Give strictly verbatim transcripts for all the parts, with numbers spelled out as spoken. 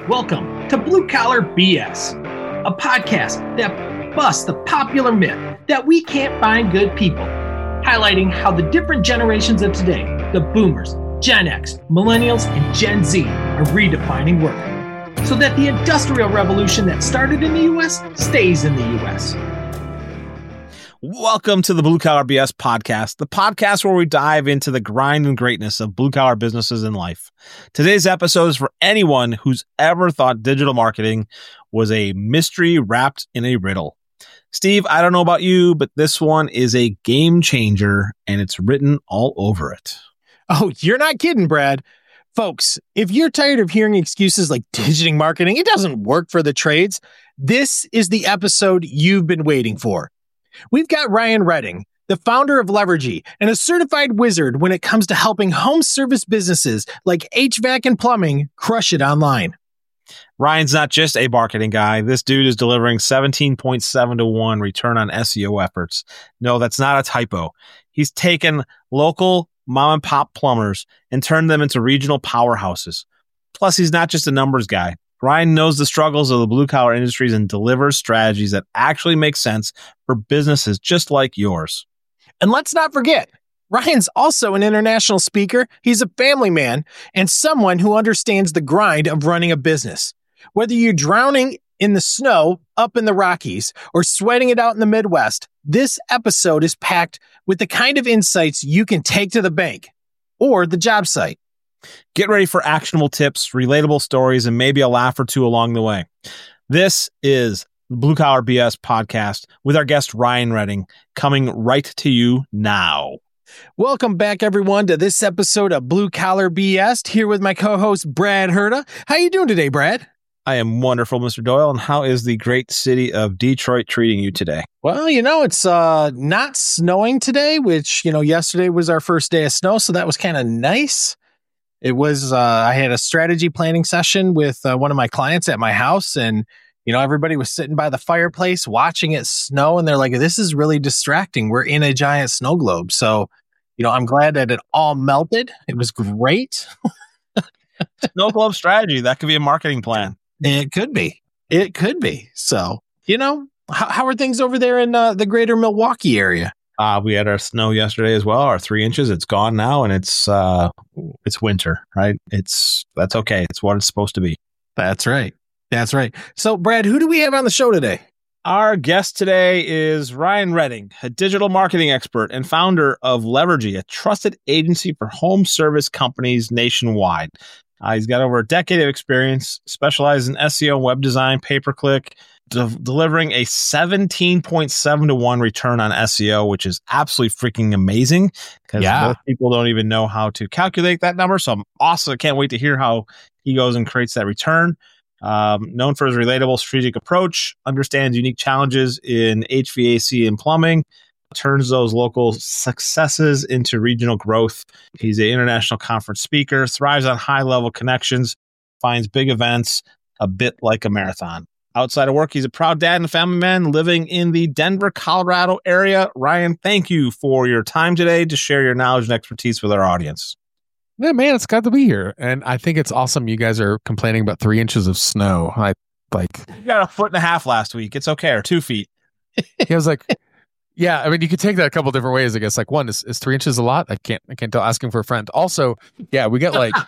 Welcome to Blue Collar B S, a podcast that busts the popular myth that we can't find good people, highlighting how the different generations of today, the boomers, Gen X, millennials, and Gen Z, are redefining work, so that the industrial revolution that started in the U S stays in the U S. Welcome to the Blue Collar B S podcast, the podcast where we dive into the grind and greatness of blue collar businesses in life. Today's episode is for anyone who's ever thought digital marketing was a mystery wrapped in a riddle. Steve, I don't know about you, but this one is a game changer and it's written all over it. Oh, you're not kidding, Brad. Folks, if you're tired of hearing excuses like digital marketing, it doesn't work for the trades, this is the episode you've been waiting for. We've got Ryan Redding, the founder of Levergy, and a certified wizard when it comes to helping home service businesses like H V A C and plumbing crush it online. Ryan's not just a marketing guy. This dude is delivering seventeen point seven to one return on S E O efforts. No, that's not a typo. He's taken local mom and pop plumbers and turned them into regional powerhouses. Plus, he's not just a numbers guy. Ryan knows the struggles of the blue collar industries and delivers strategies that actually make sense for businesses just like yours. And let's not forget, Ryan's also an international speaker. He's a family man and someone who understands the grind of running a business. Whether you're drowning in the snow up in the Rockies or sweating it out in the Midwest, this episode is packed with the kind of insights you can take to the bank or the job site. Get ready for actionable tips, relatable stories, and maybe a laugh or two along the way. This is the Blue Collar B S podcast with our guest Ryan Redding, coming right to you now. Welcome back, everyone, to this episode of Blue Collar B S. Here with my co-host Brad Herta. How you doing today, Brad? I am wonderful, Mister Doyle. And how is the great city of Detroit treating you today? Well, you know, it's uh, not snowing today, which, you know, yesterday was our first day of snow, so that was kind of nice. It was, uh, I had a strategy planning session with uh, one of my clients at my house, and, you know, everybody was sitting by the fireplace watching it snow, and they're like, this is really distracting. We're in a giant snow globe. So, you know, I'm glad that it all melted. It was great. Snow globe strategy. That could be a marketing plan. It could be. It could be. So, you know, how, how are things over there in uh, the greater Milwaukee area? Uh, we had our snow yesterday as well, our three inches. It's gone now, and it's uh, it's winter, right? It's that's okay. It's what it's supposed to be. That's right. That's right. So, Brad, who do we have on the show today? Our guest today is Ryan Redding, a digital marketing expert and founder of Levergy, a trusted agency for home service companies nationwide. Uh, he's got over a decade of experience, specialized in S E O, web design, pay-per-click, de- delivering a seventeen point seven to one return on S E O, which is absolutely freaking amazing because yeah. most people don't even know how to calculate that number. So I'm awesome. I can't wait to hear how he goes and creates that return. Um, known for his relatable strategic approach, understands unique challenges in H V A C and plumbing, turns those local successes into regional growth. He's an international conference speaker, thrives on high-level connections, finds big events a bit like a marathon. Outside of work, he's a proud dad and a family man living in the Denver, Colorado area. Ryan, thank you for your time today to share your knowledge and expertise with our audience. Yeah, man, it's got to be here. And I think it's awesome you guys are complaining about three inches of snow. I like... You got a foot and a half last week. It's okay, or two feet. He was like... Yeah, I mean, you could take that a couple different ways, I guess. Like, one, is, is three inches a lot? I can't I can't tell. Asking for a friend. Also, yeah, we got like...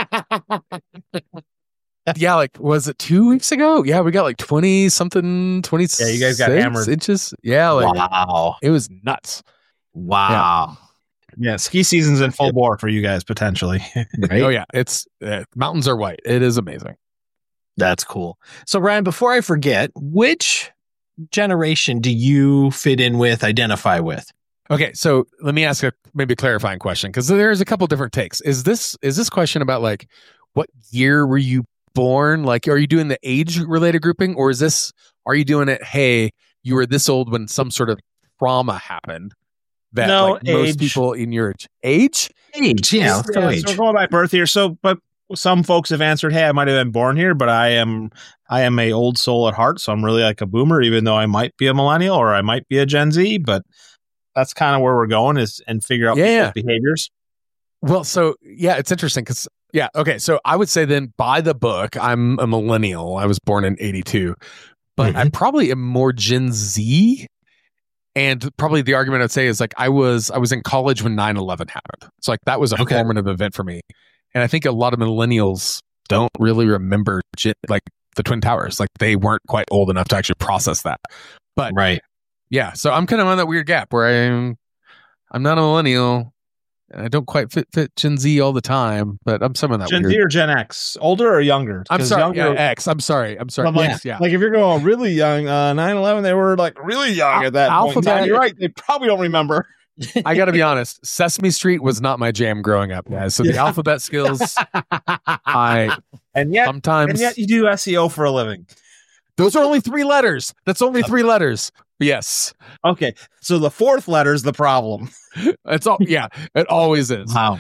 yeah, like, was it two weeks ago? Yeah, we got like twenty-something, twenty-six Yeah, you guys got hammered. Inches. Yeah, like... Wow. It was nuts. Wow. Yeah, ski season's in full bore for you guys, potentially. Right? Oh, yeah. It's... Uh, mountains are white. It is amazing. That's cool. So, Ryan, before I forget, which generation do you fit in with, identify with? Okay, so let me ask a maybe a clarifying question, because there's a couple different takes. Is this is this question about like what year were you born? Like, are you doing the age related grouping, or is this are you doing it? Hey, you were this old when some sort of trauma happened that No, like most age. people in your age Age, yeah. Let's go Yeah, age. so we're going by birth here. So, but some folks have answered, "Hey, I might have been born here, but I am, I am a old soul at heart, so I'm really like a boomer, even though I might be a millennial or I might be a Gen Z." But that's kind of where we're going is and figure out Yeah, people's behaviors. Well, so yeah, it's interesting because Yeah. Okay. So I would say then by the book, I'm a millennial. I was born in eighty-two, but Mhm. I probably am more Gen Z. And probably the argument I'd say is like I was I was in college when nine eleven happened. So like that was a Okay. formative event for me. And I think a lot of millennials don't really remember gen- like the Twin Towers. Like they weren't quite old enough to actually process that. But Right. yeah, so I'm kind of on that weird gap where I'm I'm not a millennial. And I don't quite fit, fit Gen Z all the time, but I'm some of that Gen weird. Z or Gen X? Older or younger? I'm 'Cause sorry, younger- yeah, X. I'm sorry. I'm sorry. I'm like, X, yeah. like if you're going really young, uh, nine eleven, they were like really young at that point in Alphabet- time. You're right. They probably don't remember. I got to be honest. Sesame Street was not my jam growing up, guys. So the Yeah. alphabet skills, I And yet, sometimes and yet you do S E O for a living. those are only three letters. That's only three letters. Yes, Okay. So the fourth letter is the problem. it's all. Yeah, it always is. Wow.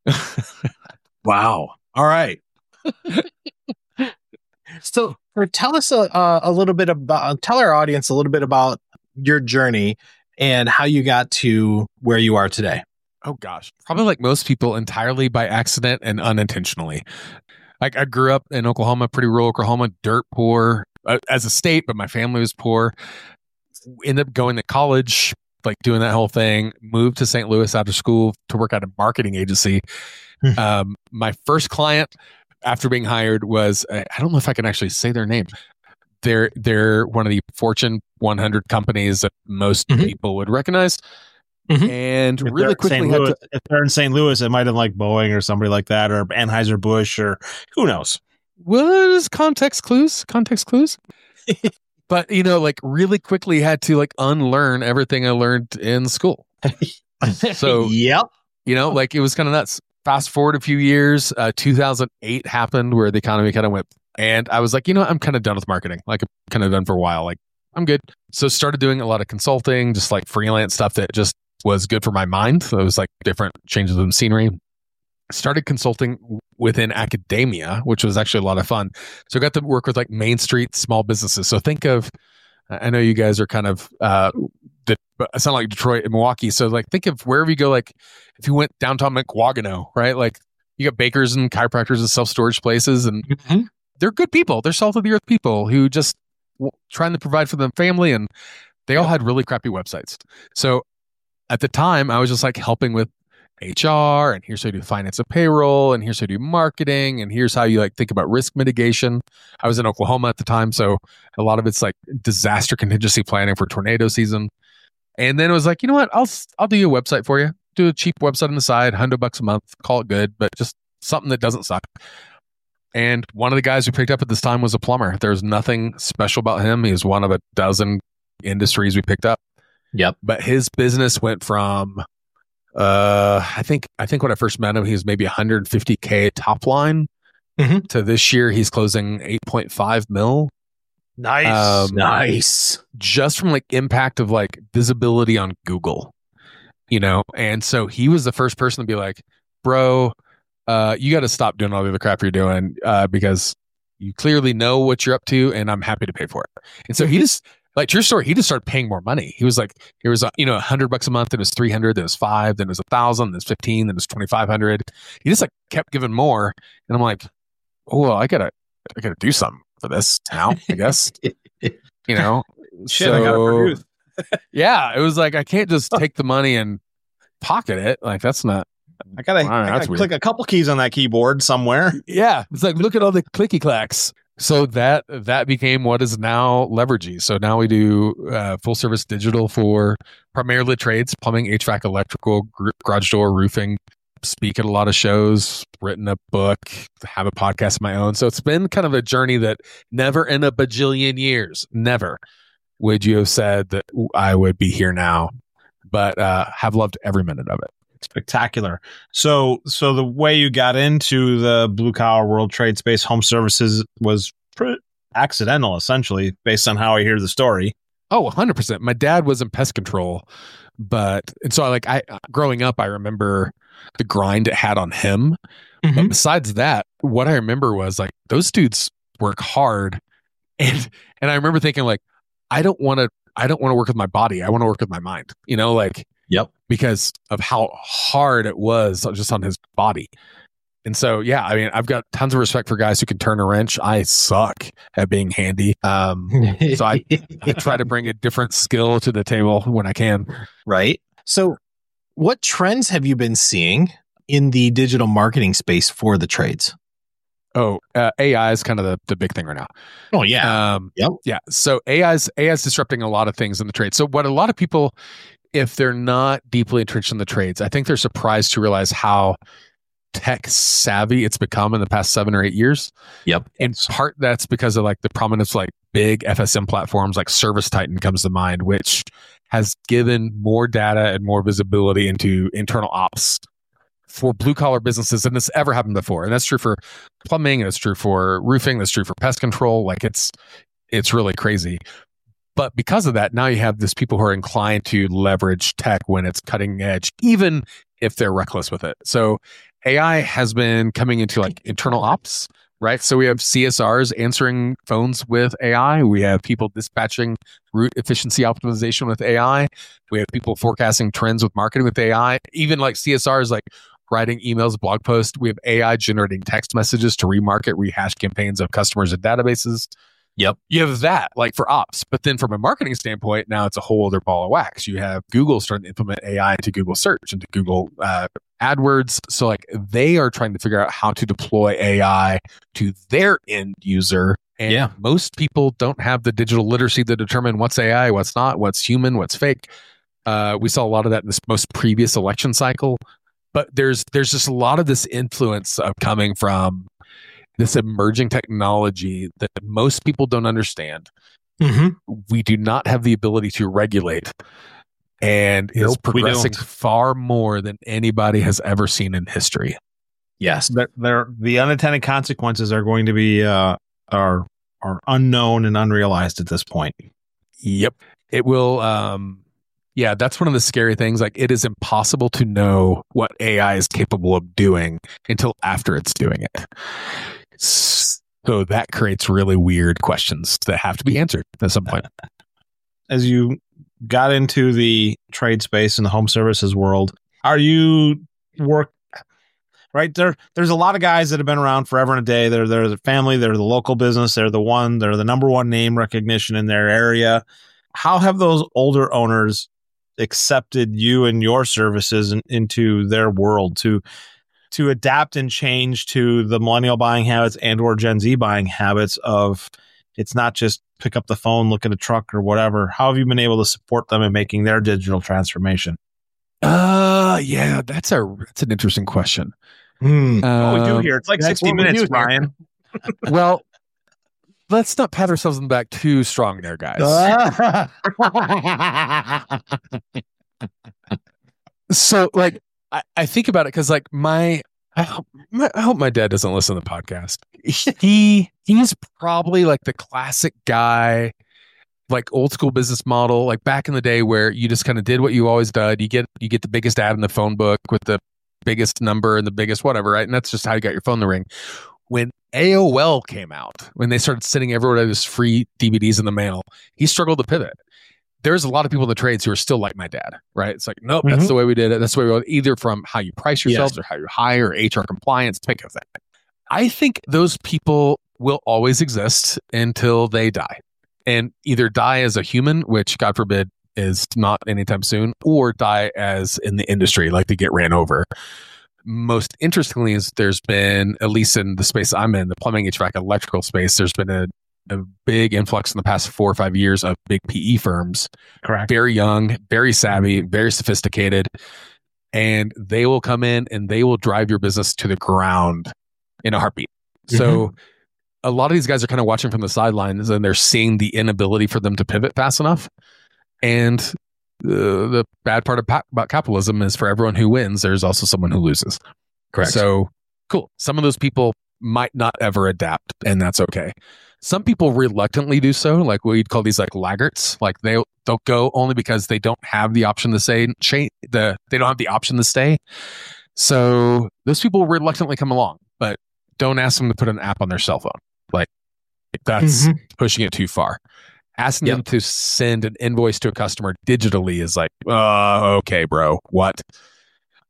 Wow. All right. So, or tell us a, uh, a little bit about, tell our audience a little bit about your journey and how you got to where you are today. Oh gosh, probably like most people, entirely by accident and unintentionally. Like I grew up in Oklahoma, pretty rural Oklahoma, dirt poor uh, as a state, but my family was poor. Ended up going to college, like doing that whole thing. Moved to Saint Louis after school to work at a marketing agency. um, my first client after being hired was uh, I don't know if I can actually say their name. They're they're one of the Fortune one hundred companies that most Mhm. people would recognize. Mhm. And If really they're quickly Saint had Louis, to, if they're in Saint Louis, it might have like Boeing or somebody like that, or Anheuser-Busch, or who knows. what is context clues? Context clues? But you know, like really quickly had to like unlearn everything I learned in school. So yep. you know, like it was kind of nuts. Fast forward a few years, uh, two thousand eight happened where the economy kind of went, and I was like, you know, what? I'm kind of done with marketing. Like I'm kind of done for a while. Like I'm good. So started doing a lot of consulting, just like freelance stuff that just was good for my mind. So it was like different changes of scenery. Started consulting within academia, which was actually a lot of fun. So I got to work with like Main Street small businesses. So think of, I know you guys are kind of, uh, the, I sound like Detroit and Milwaukee. So like think of wherever you go, like if you went downtown Mukwonago, right? Like you got bakers and chiropractors and self-storage places, and Mhm. they're good people. They're salt of the earth people who just w- trying to provide for their family, and they all had really crappy websites. So at the time, I was just like helping with H R, and here's how you do finance and payroll, and here's how you do marketing, and here's how you like think about risk mitigation. I was in Oklahoma at the time, so a lot of it's like disaster contingency planning for tornado season. And then it was like, you know what? I'll s- I'll do you a website for you. Do a cheap website on the side, hundred bucks a month. Call it good, but just something that doesn't suck. And one of the guys we picked up at this time was a plumber. There's nothing special about him. He was one of a dozen industries we picked up. Yep. But his business went from, uh, I think, I think when I first met him, he was maybe one hundred fifty K top line. Mhm. To this year, he's closing eight point five mil. Nice. Um, Nice. Just from like impact of like visibility on Google, you know? And so he was the first person to be like, bro, uh, you got to stop doing all the other crap you're doing, uh, because you clearly know what you're up to, and I'm happy to pay for it. And so he just, like, true story, he just started paying more money. He was like, it was, uh, you know, a hundred bucks a month, then it was three hundred, then it was five, then it was a thousand, then it was fifteen, then it was twenty-five hundred. He just like kept giving more. And I'm like, oh, well, I gotta, I gotta do something for this now, I guess, you know? Shit, I got to So, produce. yeah, it was like, I can't just take the money and pocket it. Like, that's not, I gotta, Wow, I that's gotta weird. click a couple keys on that keyboard somewhere. yeah, it's like, look at all the clicky clacks. So that that became what is now Levergy. So now we do uh, full service digital for primarily trades, plumbing, H V A C, electrical, gr- garage door, roofing. Speak at a lot of shows, written a book, have a podcast of my own. So it's been kind of a journey that never in a bajillion years, never would you have said that I would be here now, but uh, have loved every minute of it. Spectacular. So, so the way you got into the blue collar world trade space, home services, was pretty accidental, essentially, based on how I hear the story. Oh, one hundred percent. My dad was in pest control, but and so I like I growing up, I remember the grind it had on him. But Mhm. besides that, what I remember was like those dudes work hard, and and I remember thinking like, I don't want to, I don't want to work with my body. I want to work with my mind. You know, like Yep. because of how hard it was just on his body. And so, yeah, I mean, I've got tons of respect for guys who can turn a wrench. I suck at being handy. Um, so I, I try to bring a different skill to the table when I can. Right. So what trends have you been seeing in the digital marketing space for the trades? Oh, uh, A I is kind of the, the big thing right now. Oh, yeah. Um, Yep. Yeah. So A I is, A I is disrupting a lot of things in the trade. So what a lot of people, if they're not deeply entrenched in the trades, I think they're surprised to realize how tech savvy it's become in the past seven or eight years. Yep. In part, that's because of like the prominence of like big F S M platforms like Service Titan comes to mind, which has given more data and more visibility into internal ops for blue collar businesses than this ever happened before. And that's true for plumbing, and it's true for roofing, that's true for pest control. Like it's it's really crazy. But because of that, now you have this people who are inclined to leverage tech when it's cutting edge, even if they're reckless with it. So A I has been coming into like internal ops, right? So we have C S Rs answering phones with A I. We have people dispatching route efficiency optimization with A I. We have people forecasting trends with marketing with A I. Even like C S Rs like writing emails, blog posts. We have A I generating text messages to remarket, rehash campaigns of customers and databases. Yep. You have that like for ops. But then from a marketing standpoint, now it's a whole other ball of wax. You have Google starting to implement A I into Google search, into Google uh, AdWords. So like they are trying to figure out how to deploy A I to their end user. And Yeah. most people don't have the digital literacy to determine what's A I, what's not, what's human, what's fake. Uh, we saw a lot of that in this most previous election cycle. But there's there's just a lot of this influence of coming from this emerging technology that most people don't understand. Mm-hmm. We do not have the ability to regulate, and Nope, is we progressing don't. far more than anybody has ever seen in history. Yes. There, there, the unintended consequences are going to be uh, are are unknown and unrealized at this point. Yep. It will. Um, yeah, that's one of the scary things. Like, it is impossible to know what A I is capable of doing until after it's doing it. So that creates really weird questions that have to be answered at some point. As you got into the trade space and the home services world, are you work right there? There's a lot of guys that have been around forever and a day. They're they're the family, they're the local business, they're the one, they're the number one name recognition in their area. How have those older owners accepted you and your services in, into their world to to adapt and change to the millennial buying habits and or Gen Z buying habits of it's not just pick up the phone, look at a truck or whatever? How have you been able to support them in making their digital transformation? Uh, yeah, that's a that's an interesting question. Mm. Uh, what we do here, it's like that's sixty what we minutes, do here. Ryan. Well, let's not pat ourselves on the back too strong there, guys. So, like, I, I think about it because, like, my I, hope, my I hope my dad doesn't listen to the podcast. He he's probably like the classic guy, like old school business model, like back in the day where you just kind of did what you always did. You get you get the biggest ad in the phone book with the biggest number and the biggest whatever, right? And that's just how you got your phone to ring. When A O L came out, when they started sending everyone this free D V Ds in the mail, he struggled to pivot. There's a lot of people in the trades who are still like my dad, right? It's like, nope, Mhm. that's the way we did it. That's the way we did it, either from how you price yourselves Yes. or how you hire, H R compliance, pick of that. I think those people will always exist until they die. And either die as a human, which God forbid is not anytime soon, or die as in the industry, like they get ran over. Most interestingly is there's been, at least in the space I'm in, the plumbing, H V A C, electrical space, there's been a, a big influx in the past four or five years of big P E firms, Correct. very young, very savvy, very sophisticated, and they will come in and they will drive your business to the ground in a heartbeat. So a lot of these guys are kind of watching from the sidelines and they're seeing the inability for them to pivot fast enough. And the, the bad part about, about capitalism is for everyone who wins, there's also someone who loses. Correct. So cool. Some of those people might not ever adapt, and that's okay. Some people reluctantly do so, like we'd call these like laggards. Like they they'll go only because they don't have the option to say change the they don't have the option to stay. So those people reluctantly come along, but don't ask them to put an app on their cell phone. Like that's Mhm. pushing it too far. Asking Yep. them to send an invoice to a customer digitally is like, uh, okay, bro, what?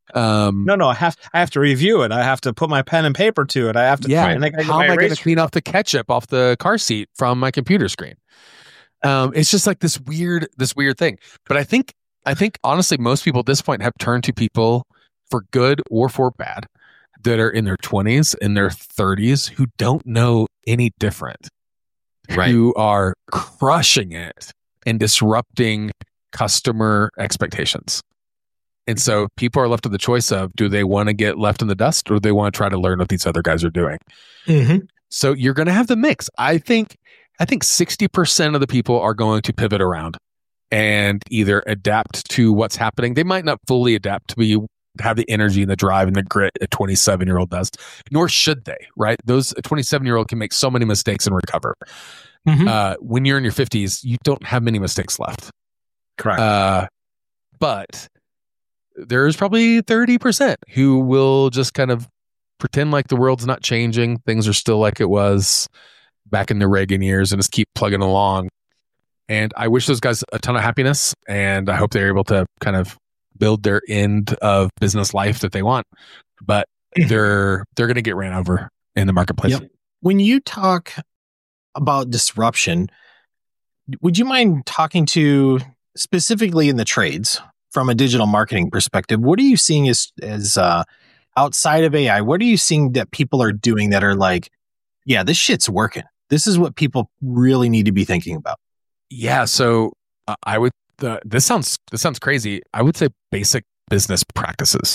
Um, no, no, I have I have to review it. I have to put my pen and paper to it. I have to. Yeah. And I How am I going to clean off the ketchup off the car seat from my computer screen? Um, it's just like this weird, this weird thing. But I think, I think honestly, most people at this point have turned to people for good or for bad that are in their twenties, in their thirties, who don't know any different, Right. who are crushing it and disrupting customer expectations. And so people are left with the choice of, do they want to get left in the dust or do they want to try to learn what these other guys are doing? Mm-hmm. So you're going to have the mix. I think, I think sixty percent of the people are going to pivot around and either adapt to what's happening. They might not fully adapt to be, have the energy and the drive and the grit a twenty-seven year old does, nor should they, right? Those a twenty-seven year old can make so many mistakes and recover. Mm-hmm. Uh, when you're in your fifties, you don't have many mistakes left. Correct. Uh, but there's probably thirty percent who will just kind of pretend like the world's not changing. Things are still like it was back in the Reagan years and just keep plugging along. And I wish those guys a ton of happiness, and I hope they're able to kind of build their end of business life that they want. But they're they're going to get ran over in the marketplace. Yep. When you talk about disruption, would you mind talking to specifically in the trades from a digital marketing perspective? What are you seeing as as uh, outside of A I? What are you seeing that people are doing that are like, yeah, this shit's working? This is what people really need to be thinking about. Yeah. So uh, I would. Uh, this sounds this sounds crazy. I would say basic business practices.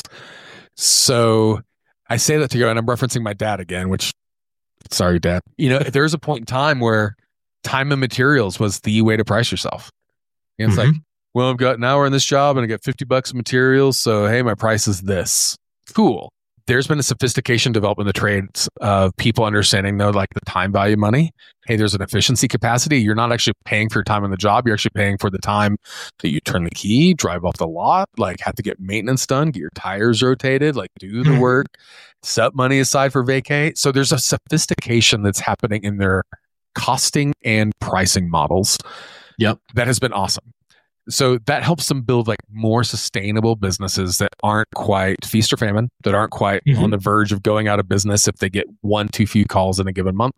So I say that to you, and I'm referencing my dad again. Which, sorry, Dad. You know, there's a point in time where time and materials was the way to price yourself. And it's Mhm. like, well, I've got an hour in this job, and I get fifty bucks of materials. So hey, my price is this. Cool. There's been a sophistication developed in the trades of people understanding though, like the time value of money. Hey, there's an efficiency capacity. You're not actually paying for your time on the job. You're actually paying for the time that you turn the key, drive off the lot, like have to get maintenance done, get your tires rotated, like do the work, set money aside for vacay. So there's a sophistication that's happening in their costing and pricing models. Yep. That has been awesome. So that helps them build like more sustainable businesses that aren't quite feast or famine, that aren't quite Mhm. on the verge of going out of business if they get one too few calls in a given month.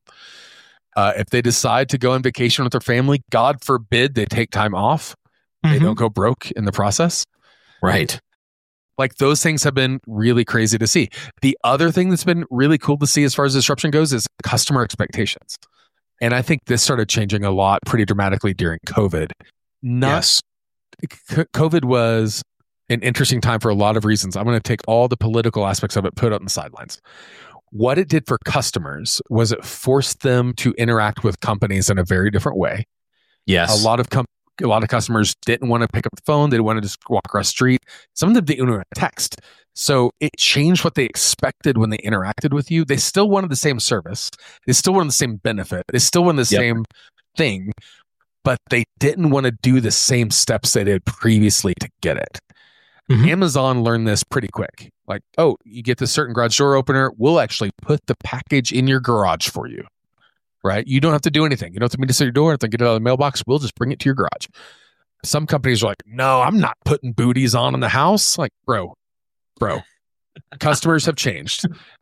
Uh, if they decide to go on vacation with their family, God forbid they take time off, they Mhm. don't go broke in the process. Right. Like those things have been really crazy to see. The other thing that's been really cool to see as far as disruption goes is customer expectations. And I think this started changing a lot pretty dramatically during COVID. Not Yes. C- COVID was an interesting time for a lot of reasons. I'm going to take all the political aspects of it, put it on the sidelines. What it did for customers was it forced them to interact with companies in a very different way. Yes. A lot of com- a lot of customers didn't want to pick up the phone. They didn't want to just walk across the street. Some of them didn't want to text. So it changed what they expected when they interacted with you. They still wanted the same service. They still wanted the same benefit. They still wanted the Yep. same thing, but they didn't want to do the same steps they did previously to get it. Mhm. Amazon learned this pretty quick. Like, oh, you get this certain garage door opener. We'll actually put the package in your garage for you, right? You don't have to do anything. You don't have to meet us at your door. You don't have to get it out of the mailbox. We'll just bring it to your garage. Some companies are like, no, I'm not putting booties on in the house. Like, bro, bro, customers have changed.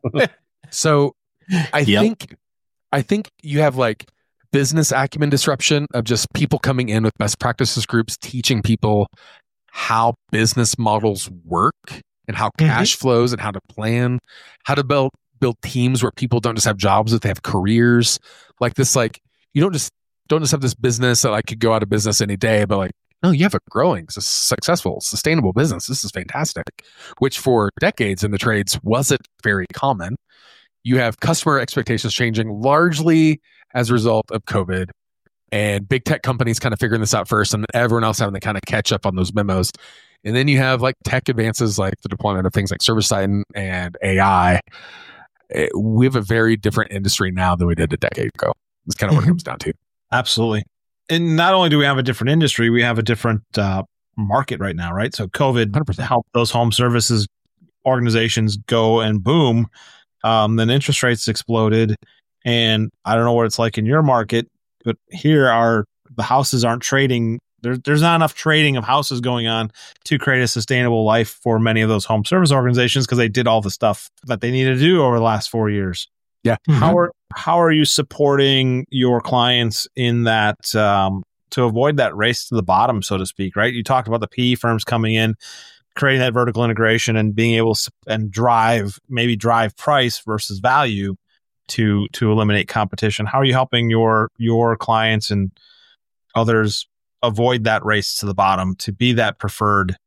So I Yep. think, I think you have like business acumen disruption of just people coming in with best practices groups, teaching people how business models work and how cash flows and how to plan, how to build build teams where people don't just have jobs, but they have careers. Like this, like you don't just don't just have this business that like could go out of business any day, but like, no, you have a growing, s- successful, sustainable business. This is fantastic, which for decades in the trades wasn't very common. You have customer expectations changing largely as a result of COVID and big tech companies kind of figuring this out first and everyone else having to kind of catch up on those memos. And then you have like tech advances like the deployment of things like ServiceTitan and A I. Eh, We have a very different industry now than we did a decade ago. That's kind of what it comes down to. Absolutely. And not only do we have a different industry, we have a different uh, market right now, right? So COVID one hundred percent. helped those home services organizations go and boom. Um, then interest rates exploded. And I don't know what it's like in your market, but here are the houses aren't trading. There, there's not enough trading of houses going on to create a sustainable life for many of those home service organizations because they did all the stuff that they needed to do over the last four years. Yeah. Mm-hmm. How are how are you supporting your clients in that um, to avoid that race to the bottom, so to speak? Right. You talked about the P E firms coming in, creating that vertical integration, and being able to and drive maybe drive price versus value to to eliminate competition. How are you helping your your clients and others avoid that race to the bottom to be that preferred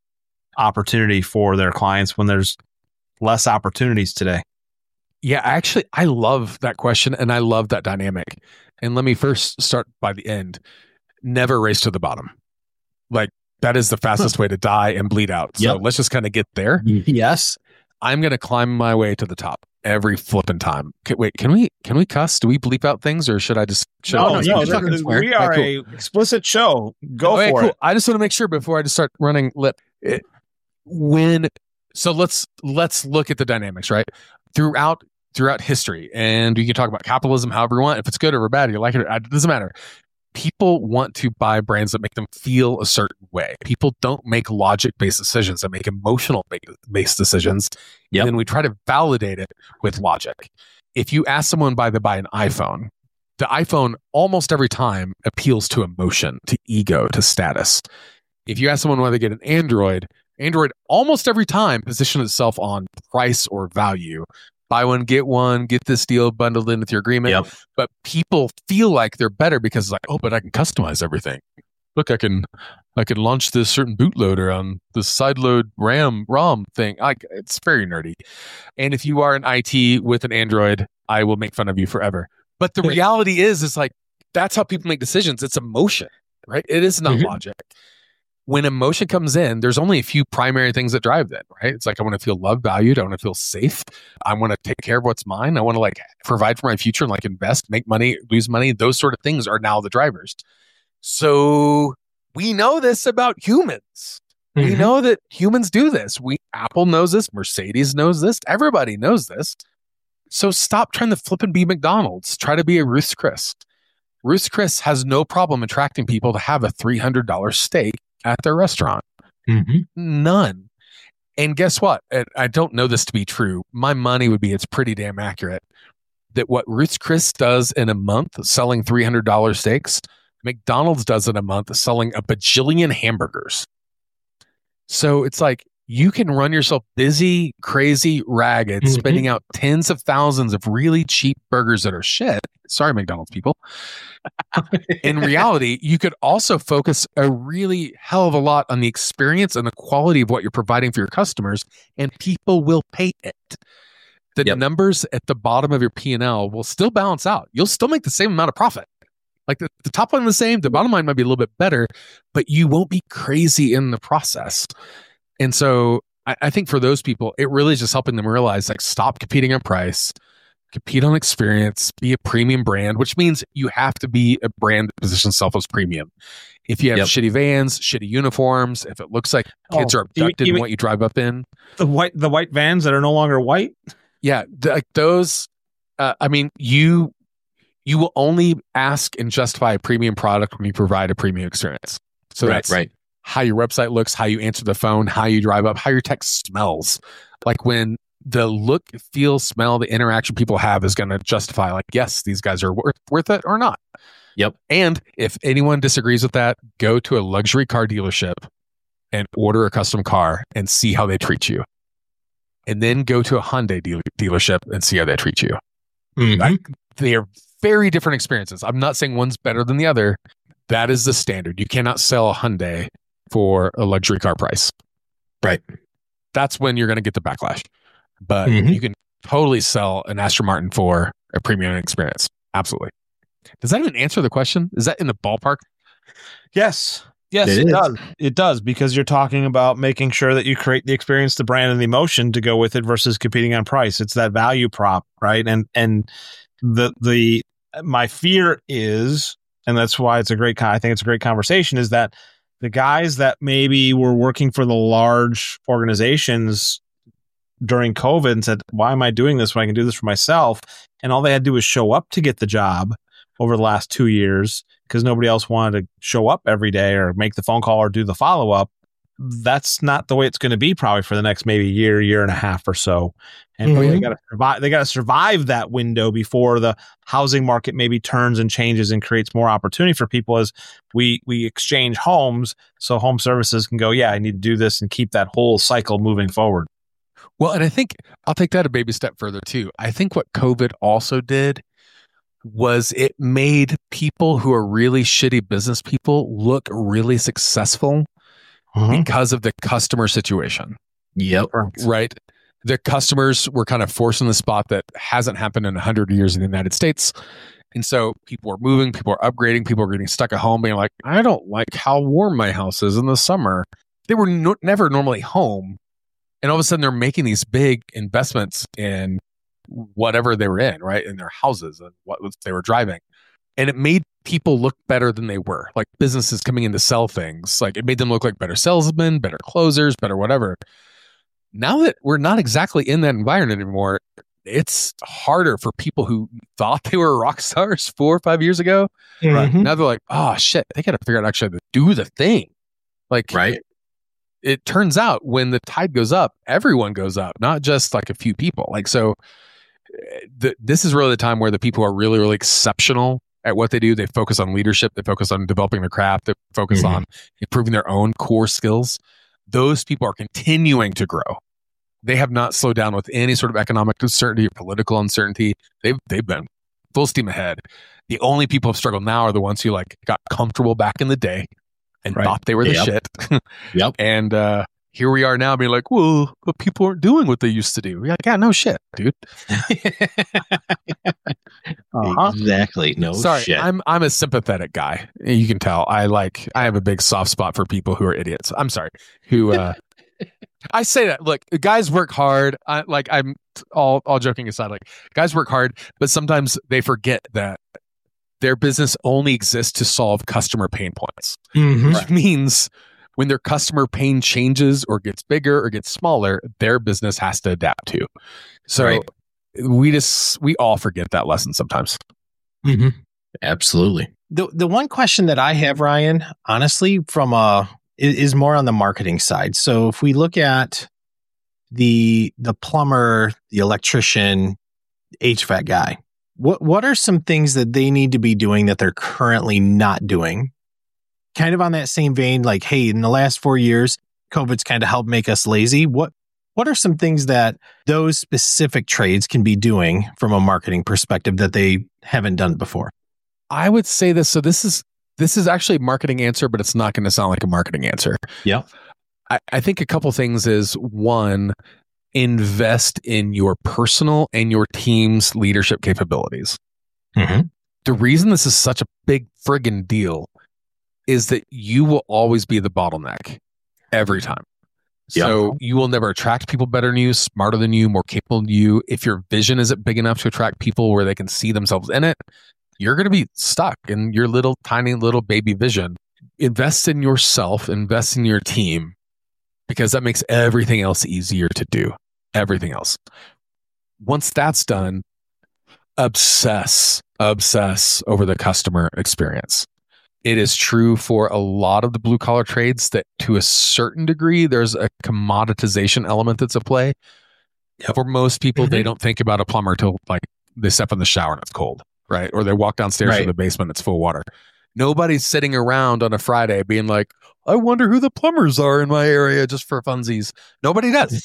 opportunity for their clients when there's less opportunities today? Yeah, actually, I love that question and I love that dynamic. And let me first start by the end. Never race to the bottom. Like, that is the fastest way to die and bleed out. So Yep. let's just kind of get there. Yes. I'm going to climb my way to the top every flipping time. Can, wait, can we can we cuss? Do we bleep out things or should I just should No, I no, just fucking swear? we are Okay, cool. a explicit show. Go Okay, for cool. it. I just want to make sure before I just start running lip. It, when so let's let's look at the dynamics, right? Throughout throughout history, and you can talk about capitalism however you want. If it's good or bad, you like it, it doesn't matter. People want to buy brands that make them feel a certain way. People don't make logic-based decisions; they make emotional-based decisions. Yep. And then we try to validate it with logic. If you ask someone by the buy an iPhone, the iPhone almost every time appeals to emotion, to ego, to status. If you ask someone whether they get an Android, Android almost every time positions itself on price or value. Buy one, get one, get this deal bundled in with your agreement. Yep. But people feel like they're better because it's like, oh, but I can customize everything. Look, I can I can launch this certain bootloader on the sideload RAM ROM thing. Like, it's very nerdy. And if you are an I T with an Android, I will make fun of you forever. But the reality is, is like, that's how people make decisions. It's emotion, right? It is not Mhm. logic. When emotion comes in, there's only a few primary things that drive that, right? It's like, I want to feel loved, valued. I want to feel safe. I want to take care of what's mine. I want to like provide for my future and like invest, make money, lose money. Those sort of things are now the drivers. So we know this about humans. We Mhm. know that humans do this. We Apple knows this. Mercedes knows this. Everybody knows this. So stop trying to flip and be McDonald's. Try to be a Ruth's Chris. Ruth's Chris has no problem attracting people to have a three hundred dollars steak at their restaurant. Mhm. None. And guess what? And I don't know this to be true. My money would be it's pretty damn accurate that what Ruth's Chris does in a month selling three hundred dollars steaks, McDonald's does in a month selling a bajillion hamburgers. So it's like you can run yourself busy, crazy, ragged, Mhm. spending out tens of thousands of really cheap burgers that are shit. Sorry, McDonald's people. In reality, you could also focus a really hell of a lot on the experience and the quality of what you're providing for your customers, and people will pay it. The Yep. numbers at the bottom of your P and L will still balance out. You'll still make the same amount of profit. Like the, the top line is the same, the bottom line might be a little bit better, but you won't be crazy in the process. And so I, I think for those people, it really is just helping them realize, like, stop competing on price, compete on experience, be a premium brand, which means you have to be a brand that positions itself as premium. If you have Yep. shitty vans, shitty uniforms, if it looks like kids Oh, are abducted you- you in what you drive up in, The white the white vans that are no longer white. yeah, th- like those, uh, I mean, you you will only ask and justify a premium product when you provide a premium experience. So Right, that's right. how your website looks, how you answer the phone, how you drive up, how your text smells. Like when the look, feel, smell, the interaction people have is going to justify, like, yes, these guys are worth, worth it or not. Yep. And if anyone disagrees with that, go to a luxury car dealership and order a custom car and see how they treat you. And then go to a Hyundai deal- dealership and see how they treat you. Mhm. Like, they are very different experiences. I'm not saying one's better than the other. That is the standard. You cannot sell a Hyundai for a luxury car price. Right. That's when you're going to get the backlash. But Mhm. you can totally sell an Aston Martin for a premium experience. Absolutely. Does that even answer the question? Is that in the ballpark? Yes. Yes, It it, is. does. It does, because you're talking about making sure that you create the experience, the brand, and the emotion to go with it versus competing on price. It's that value prop, right? And and the the my fear is, and that's why it's a great con- I think it's a great conversation, is that the guys that maybe were working for the large organizations during COVID and said, why am I doing this when I can do this for myself? And all they had to do was show up to get the job, over the last two years because nobody else wanted to show up every day or make the phone call or do the follow up. That's not the way it's going to be probably for the next maybe year, year and a half or so. And mm-hmm. they got to survive. They got to survive that window before the housing market maybe turns and changes and creates more opportunity for people as we we exchange homes. So home services can go, yeah, I need to do this and keep that whole cycle moving forward. Well, and I think I'll take that a baby step further too. I think what COVID also did was it made people who are really shitty business people look really successful. Mm-hmm. Because of the customer situation. Yep. Right. The customers were kind of forced in the spot that hasn't happened in a hundred years in the United States. And so people are moving, people are upgrading, people are getting stuck at home being like, I don't like how warm my house is in the summer. They were no- never normally home. And all of a sudden they're making these big investments in whatever they were in, right? In their houses and what they were driving. And it made people look better than they were. Like businesses coming in to sell things. Like it made them look like better salesmen, better closers, better whatever. Now that we're not exactly in that environment anymore, it's harder for people who thought they were rock stars four or five years ago. Mm-hmm. Right? Now they're like, oh shit, they got to figure out actually how to do the thing. Like, right. It, it turns out when the tide goes up, everyone goes up, not just like a few people. Like, so the, this is really the time where the people who are really, really exceptional at what they do, they focus on leadership, they focus on developing their craft, they focus mm-hmm. on improving their own core skills. Those people are continuing to grow. They have not slowed down with any sort of economic uncertainty or political uncertainty. They've they've been full steam ahead. The only people who have struggled now are the ones who like got comfortable back in the day and right. thought they were the yep. shit. Yep. And uh, here we are now being like, well, but people aren't doing what they used to do. We're like, yeah, no shit, dude. uh-huh. Exactly. No Sorry, shit. I'm I'm a sympathetic guy. You can tell. I like I have a big soft spot for people who are idiots. I'm sorry. Who uh I say that. Look, guys work hard. I like I'm all all joking aside, like guys work hard, but sometimes they forget that their business only exists to solve customer pain points. Mm-hmm. Which right. means when their customer pain changes or gets bigger or gets smaller, their business has to adapt to. So right. we just, we all forget that lesson sometimes. Mm-hmm. Absolutely. The the one question that I have, Ryan, honestly, from a, is, is more on the marketing side. So if we look at the, the plumber, the electrician, H V A C guy, what, what are some things that they need to be doing that they're currently not doing? Kind of on that same vein, like, hey, in the last four years, COVID's kind of helped make us lazy. What what are some things that those specific trades can be doing from a marketing perspective that they haven't done before? I would say this. So this is this is actually a marketing answer, but it's not going to sound like a marketing answer. Yeah. I, I think a couple things is one, invest in your personal and your team's leadership capabilities. Mm-hmm. The reason this is such a big friggin' deal is that you will always be the bottleneck every time. Yeah. So you will never attract people better than you, smarter than you, more capable than you. If your vision isn't big enough to attract people where they can see themselves in it, you're going to be stuck in your little tiny little baby vision. Invest in yourself, invest in your team, because that makes everything else easier to do. Everything else. Once that's done, obsess, obsess over the customer experience. It is true for a lot of the blue collar trades that to a certain degree, there's a commoditization element that's at play. Yep. For most people, mm-hmm. they don't think about a plumber till like they step in the shower and it's cold, right? Or they walk downstairs right. to the basement and it's full of water. Nobody's sitting around on a Friday being like, I wonder who the plumbers are in my area just for funsies. Nobody does.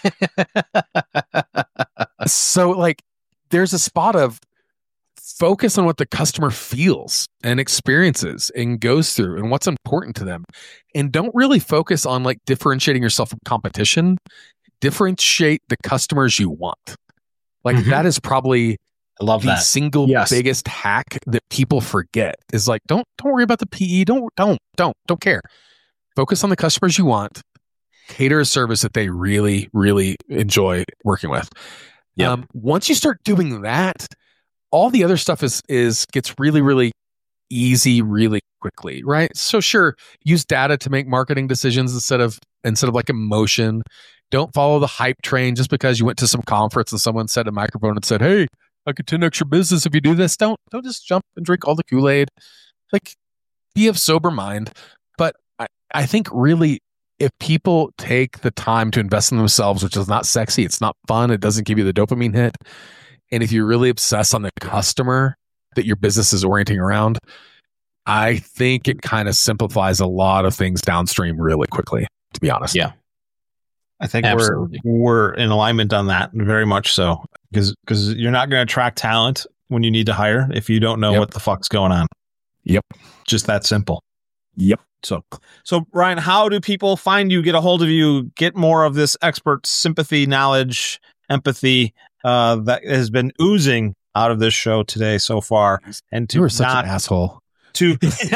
So like there's a spot of focus on what the customer feels and experiences and goes through and what's important to them. And don't really focus on like differentiating yourself from competition. Differentiate the customers you want. Like mm-hmm. that is probably I love the that. single yes. biggest hack that people forget is like, don't, don't worry about the P E. Don't, don't, don't, don't care. Focus on the customers you want. Cater a service that they really, really enjoy working with. Yep. Um, once you start doing that, all the other stuff is, is gets really, really easy really quickly, right? So sure, use data to make marketing decisions instead of, instead of like emotion. Don't follow the hype train just because you went to some conference and someone said a microphone and said, hey, I could ten X your business if you do this. Don't don't just jump and drink all the Kool-Aid. Like, be of sober mind. But I, I think really, if people take the time to invest in themselves, which is not sexy, it's not fun, it doesn't give you the dopamine hit, and if you really obsess on the customer that your business is orienting around, I think it kind of simplifies a lot of things downstream really quickly, to be honest. Yeah. I think Absolutely. we're we're in alignment on that, very much so, because because you're not going to attract talent when you need to hire if you don't know Yep. what the fuck's going on. Yep. Just that simple. Yep. So, so Ryan, how do people find you, get a hold of you, get more of this expert sympathy, knowledge, empathy uh, that has been oozing out of this show today so far? And to You were such not an asshole. to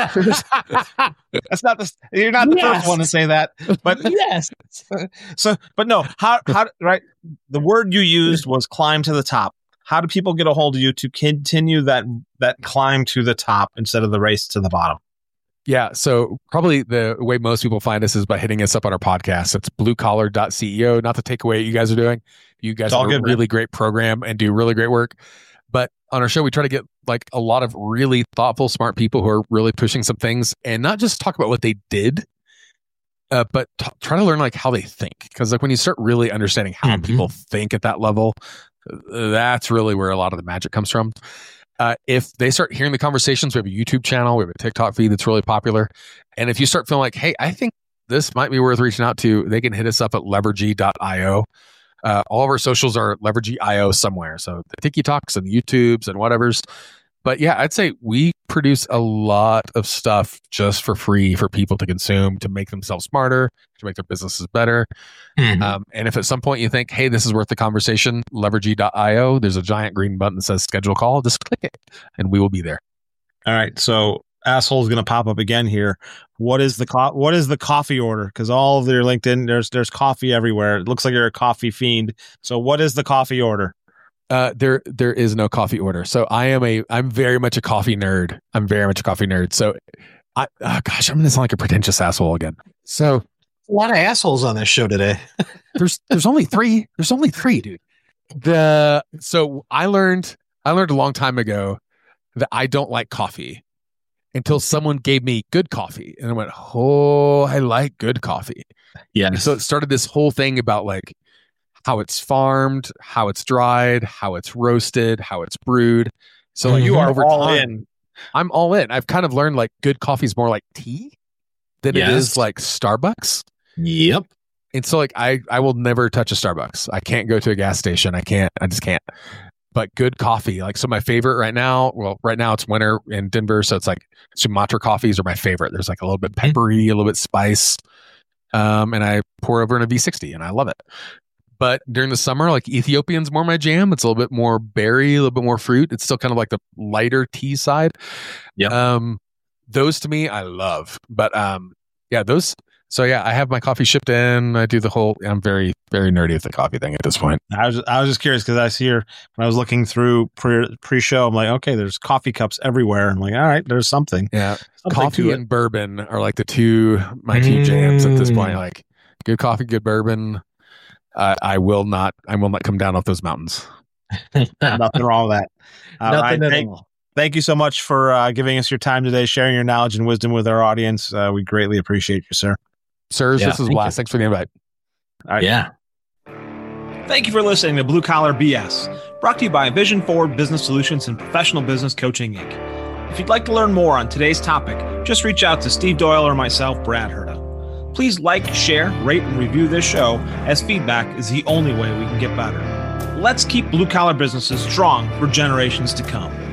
that's not the you're not the Yes. first one to say that, but Yes. so but no, how how right? The word you used was climb to the top. How do people get a hold of you to continue that that climb to the top instead of the race to the bottom? Yeah. So probably the way most people find us is by hitting us up on our podcast. It's blue collar dot C E O. Not to take away what you guys are doing. You guys It's all have a good, man. really great program and do really great work. But on our show, we try to get like a lot of really thoughtful, smart people who are really pushing some things and not just talk about what they did, uh, but t- try to learn like how they think. Because like when you start really understanding how Mhm. people think at that level, uh, that's really where a lot of the magic comes from. Uh, if they start hearing the conversations, we have a YouTube channel, we have a TikTok feed that's really popular. And if you start feeling like, hey, I think this might be worth reaching out to, they can hit us up at levergy dot io. Uh, all of our socials are levergy dot io somewhere. So the Tiki Talks and the YouTubes and whatever's. But yeah, I'd say we produce a lot of stuff just for free for people to consume, to make themselves smarter, to make their businesses better. Mm-hmm. Um, and if at some point you think, hey, this is worth the conversation, levergy dot io, there's a giant green button that says schedule call. Just click it and we will be there. All right, so asshole's going to pop up again here. What is the co- what is the coffee order? Because all of your LinkedIn, there's there's coffee everywhere. It looks like you're a coffee fiend. So what is the coffee order? Uh, there, there is no coffee order. So I am a, I'm very much a coffee nerd. I'm very much a coffee nerd. So I, oh gosh, I'm going to sound like a pretentious asshole again. So A lot of assholes on this show today. there's, there's only three, there's only three, dude. The, so I learned, I learned a long time ago that I don't like coffee until someone gave me good coffee. And I went, oh, I like good coffee. Yeah. So it started this whole thing about like how it's farmed, how it's dried, how it's roasted, how it's brewed. So like you are over all time, in. I'm all in. I've kind of learned like good coffee is more like tea than Yes. it is like Starbucks. Yep. And so like I, I will never touch a Starbucks. I can't go to a gas station. I can't, I just can't. But good coffee. Like, so my favorite right now, well, right now it's winter in Denver. So it's like Sumatra coffees are my favorite. There's like a little bit peppery, a little bit spice. Um, and I pour over in a V sixty and I love it. But during the summer, like Ethiopian's more my jam. It's a little bit more berry, a little bit more fruit. It's still kind of like the lighter tea side. Yep. Um, those to me, I love. But um, yeah, those. So yeah, I have my coffee shipped in. I do the whole. I'm very, very nerdy with the coffee thing at this point. I was I was just curious because I see here when I was looking through pre pre show, I'm like, okay, there's coffee cups everywhere. I'm like, all right, there's something. Yeah, Something coffee to it. and bourbon are like the two my two jams at this Mm. point. Like good coffee, good bourbon. Uh, I will not. I will not come down off those mountains. Nothing wrong with that. All right, Nothing at thank, all. thank you so much for uh, giving us your time today, sharing your knowledge and wisdom with our audience. Uh, we greatly appreciate you, sir. Sirs, Yeah, this is thank blast. Thanks for the invite. All right. Yeah. Thank you for listening to Blue Collar B S, brought to you by Vision Forward Business Solutions and Professional Business Coaching, Incorporated. If you'd like to learn more on today's topic, just reach out to Steve Doyle or myself, Brad Herda. Please like, share, rate, and review this show, as feedback is the only way we can get better. Let's keep blue collar businesses strong for generations to come.